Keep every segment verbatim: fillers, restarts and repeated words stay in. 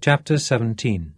Chapter seventeen.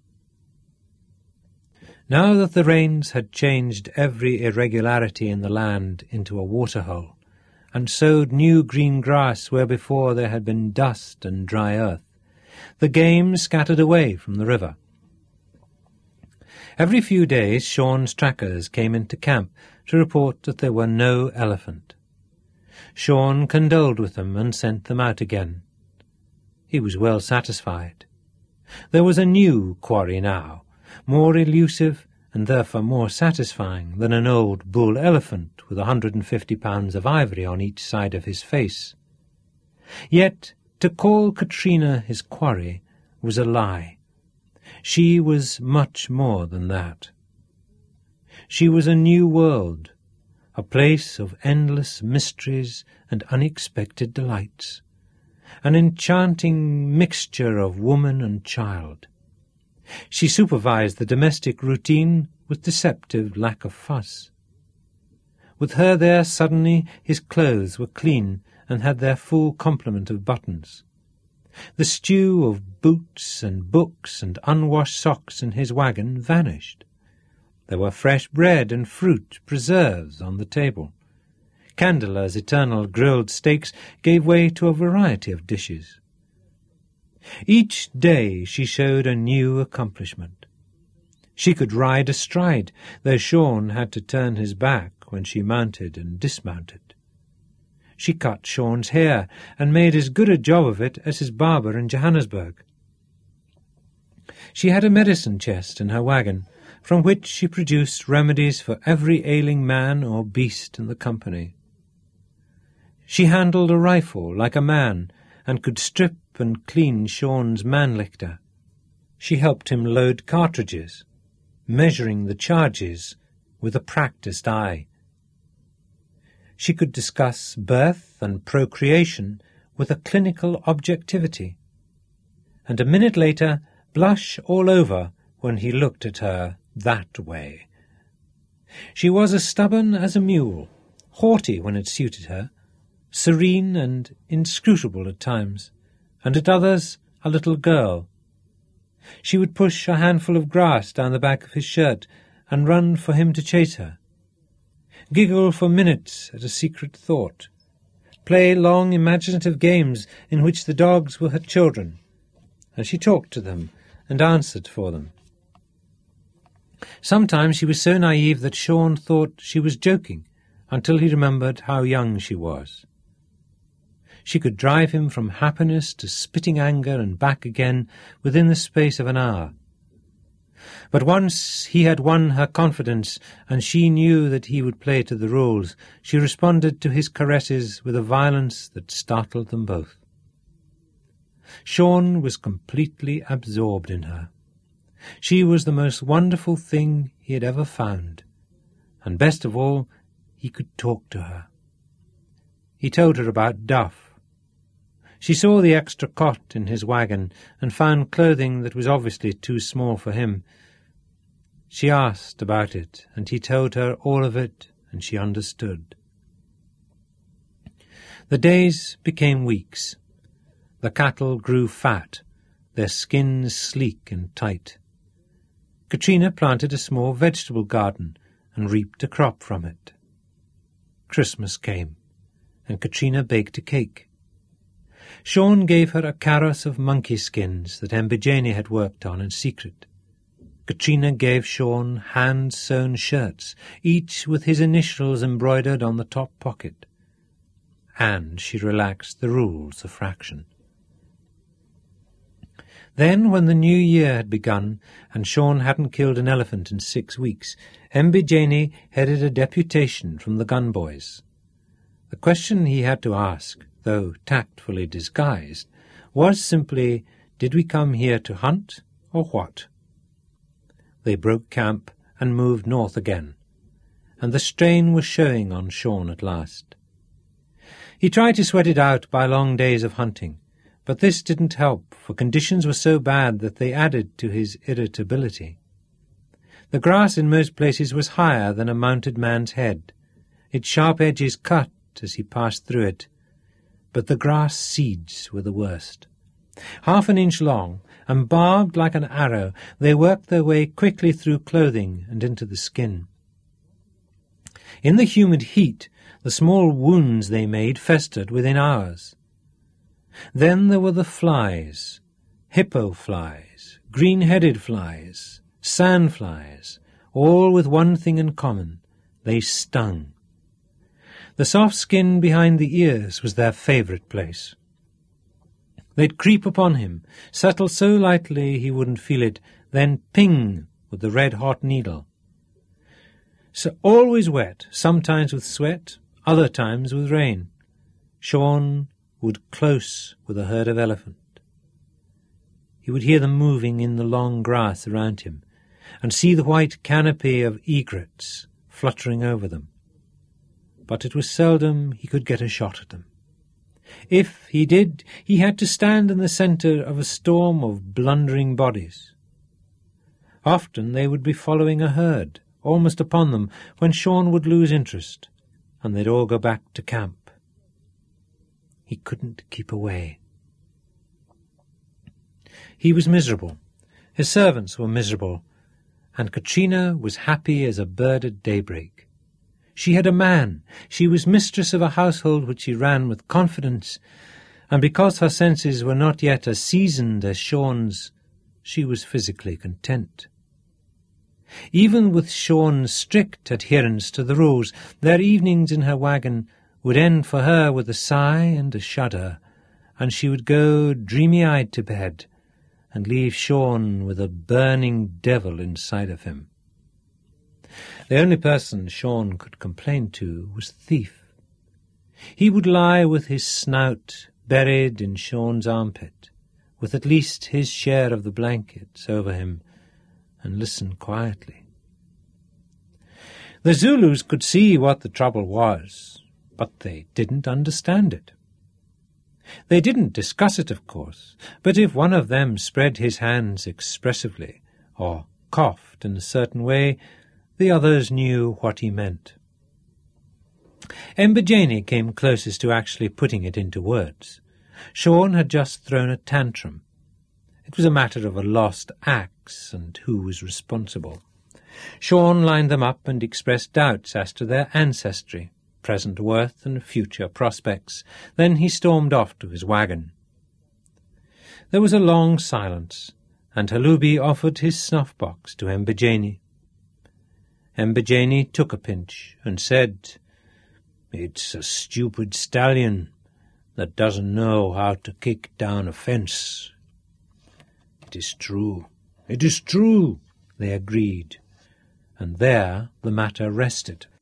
Now that the rains had changed every irregularity in the land into a waterhole, and sowed new green grass where before there had been dust and dry earth, the game scattered away from the river. Every few days Sean's trackers came into camp to report that there were no elephant. Sean condoled with them and sent them out again. He was well satisfied. There was a new quarry now, more elusive and therefore more satisfying than an old bull-elephant with a hundred and fifty pounds of ivory on each side of his face. Yet to call Katrina his quarry was a lie. She was much more than that. She was a new world, a place of endless mysteries and unexpected delights, an enchanting mixture of woman and child. She supervised the domestic routine with deceptive lack of fuss. With her there suddenly his clothes were clean and had their full complement of buttons. The stew of boots and books and unwashed socks in his wagon vanished. There were fresh bread and fruit, preserves on the table. Candela's eternal grilled steaks gave way to a variety of dishes. Each day she showed a new accomplishment. She could ride astride, though Sean had to turn his back when she mounted and dismounted. She cut Sean's hair and made as good a job of it as his barber in Johannesburg. She had a medicine chest in her wagon, from which she produced remedies for every ailing man or beast in the company. She handled a rifle like a man, and could strip and clean Sean's Mannlichter. She helped him load cartridges, measuring the charges with a practised eye. She could discuss birth and procreation with a clinical objectivity, and a minute later blush all over when he looked at her that way. She was as stubborn as a mule, haughty when it suited her, serene and inscrutable at times, and at others a little girl. She would push a handful of grass down the back of his shirt and run for him to chase her, giggle for minutes at a secret thought, play long imaginative games in which the dogs were her children, and she talked to them and answered for them. Sometimes she was so naive that Sean thought she was joking, until he remembered how young she was. She could drive him from happiness to spitting anger and back again within the space of an hour. But once he had won her confidence, and she knew that he would play to the rules, she responded to his caresses with a violence that startled them both. Sean was completely absorbed in her. She was the most wonderful thing he had ever found, and best of all, he could talk to her. He told her about Duff. She saw the extra cot in his wagon and found clothing that was obviously too small for him. She asked about it, and he told her all of it, and she understood. The days became weeks. The cattle grew fat, their skins sleek and tight. Katrina planted a small vegetable garden and reaped a crop from it. Christmas came, and Katrina baked a cake. Sean gave her a kaross of monkey skins that Mbijeni had worked on in secret. Katrina gave Sean hand-sewn shirts, each with his initials embroidered on the top pocket. And she relaxed the rules of fraction. Then, when the new year had begun, and Sean hadn't killed an elephant in six weeks, Mbijeni headed a deputation from the gun boys. The question he had to ask, though tactfully disguised, was simply, did we come here to hunt, or what? They broke camp and moved north again, and the strain was showing on Sean at last. He tried to sweat it out by long days of hunting, but this didn't help, for conditions were so bad that they added to his irritability. The grass in most places was higher than a mounted man's head, its sharp edges cut as he passed through it, but the grass seeds were the worst. Half an inch long, and barbed like an arrow, they worked their way quickly through clothing and into the skin. In the humid heat, the small wounds they made festered within hours. Then there were the flies, hippo flies, green-headed flies, sand flies, all with one thing in common: they stung. The soft skin behind the ears was their favourite place. They'd creep upon him, settle so lightly he wouldn't feel it, then ping with the red-hot needle. So always wet, sometimes with sweat, other times with rain, Shaun would close with a herd of elephant. He would hear them moving in the long grass around him, and see the white canopy of egrets fluttering over them. But it was seldom he could get a shot at them. If he did, he had to stand in the centre of a storm of blundering bodies. Often they would be following a herd, almost upon them, when Shaun would lose interest, and they'd all go back to camp. He couldn't keep away. He was miserable. His servants were miserable, and Katrina was happy as a bird at daybreak. She had a man. She was mistress of a household which she ran with confidence, and because her senses were not yet as seasoned as Shaun's, she was physically content. Even with Shaun's strict adherence to the rules, their evenings in her wagon would end for her with a sigh and a shudder, and she would go dreamy-eyed to bed and leave Shaun with a burning devil inside of him. The only person Shaun could complain to was Thief. He would lie with his snout buried in Shaun's armpit, with at least his share of the blankets over him, and listen quietly. The Zulus could see what the trouble was, but they didn't understand it. They didn't discuss it, of course, but if one of them spread his hands expressively, or coughed in a certain way, the others knew what he meant. Embejeni came closest to actually putting it into words. Shaun had just thrown a tantrum. It was a matter of a lost axe and who was responsible. Shaun lined them up and expressed doubts as to their ancestry, present worth and future prospects. Then he stormed off to his wagon. There was a long silence, and Halubi offered his snuff-box to Embejeni. Embejeni took a pinch and said, "It's a stupid stallion that doesn't know how to kick down a fence." "It is true, it is true," they agreed, and there the matter rested.